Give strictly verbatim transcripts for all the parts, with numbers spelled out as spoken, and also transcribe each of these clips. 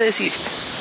decir.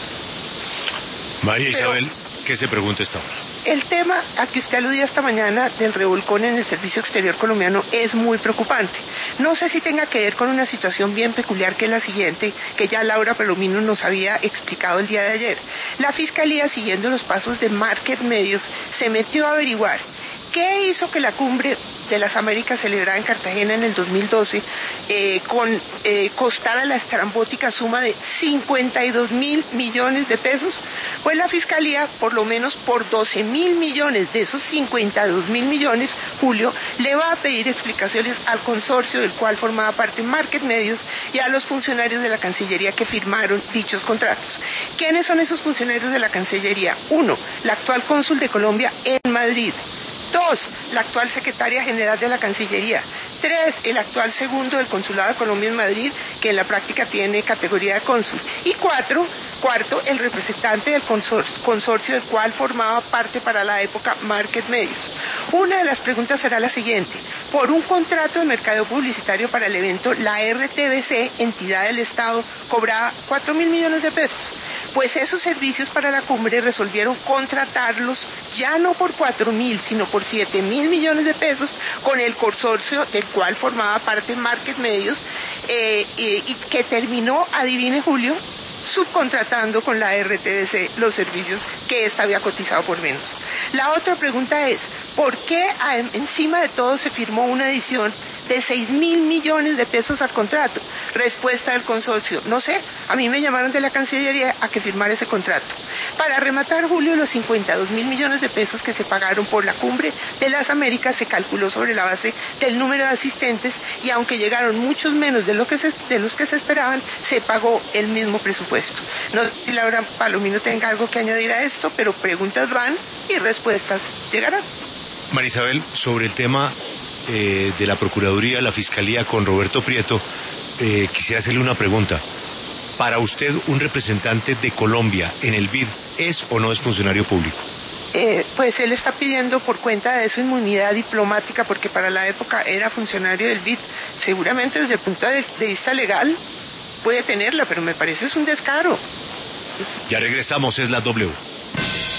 María Isabel, Pero, ¿qué se pregunta esta hora? El tema a que usted aludía esta mañana del revolcón en el servicio exterior colombiano es muy preocupante. No sé si tenga que ver con una situación bien peculiar que es la siguiente, que ya Laura Palomino nos había explicado el día de ayer. La Fiscalía, siguiendo los pasos de Market Medios, se metió a averiguar qué hizo que la cumbre de las Américas celebrada en Cartagena en el dos mil doce eh, con, eh, costara la estrambótica suma de cincuenta y dos mil millones de pesos. Pues la Fiscalía, por lo menos por doce mil millones de esos cincuenta y dos mil millones, Julio, le va a pedir explicaciones al consorcio del cual formaba parte Market Medios y a los funcionarios de la Cancillería que firmaron dichos contratos. ¿Quiénes son esos funcionarios de la Cancillería? Uno, la actual cónsul de Colombia en Madrid. Dos, la actual secretaria general de la Cancillería. Tres, el actual segundo del Consulado de Colombia en Madrid, que en la práctica tiene categoría de cónsul. Y cuatro, cuarto, el representante del consorcio, consorcio del cual formaba parte para la época Market Medios. Una de las preguntas será la siguiente. Por un contrato de mercadeo publicitario para el evento, la R T B C, entidad del Estado, cobraba cuatro mil millones de pesos. Pues esos servicios para la cumbre resolvieron contratarlos ya no por cuatro mil, sino por siete mil millones de pesos con el consorcio del cual formaba parte Market Medios eh, y, y que terminó, adivine Julio, subcontratando con la R T B C los servicios que ésta había cotizado por menos. La otra pregunta es, ¿por qué encima de todo se firmó una edición de seis mil millones de pesos al contrato? Respuesta del consorcio, no sé, a mí me llamaron de la Cancillería a que firmara ese contrato. Para rematar, Julio, los cincuenta y dos mil millones de pesos que se pagaron por la cumbre de las Américas se calculó sobre la base del número de asistentes y aunque llegaron muchos menos de, lo que se, de los que se esperaban, se pagó el mismo presupuesto. No sé si Laura Palomino tenga algo que añadir a esto, pero preguntas van y respuestas llegarán. María Isabel, sobre el tema eh, de la Procuraduría, la Fiscalía con Roberto Prieto, eh, quisiera hacerle una pregunta. Para usted, ¿un representante de Colombia en el B I D es o no es funcionario público? Eh, pues él está pidiendo por cuenta de su inmunidad diplomática porque para la época era funcionario del B I D. Seguramente desde el punto de, de vista legal puede tenerla, pero me parece es un descaro. Ya regresamos, es la W.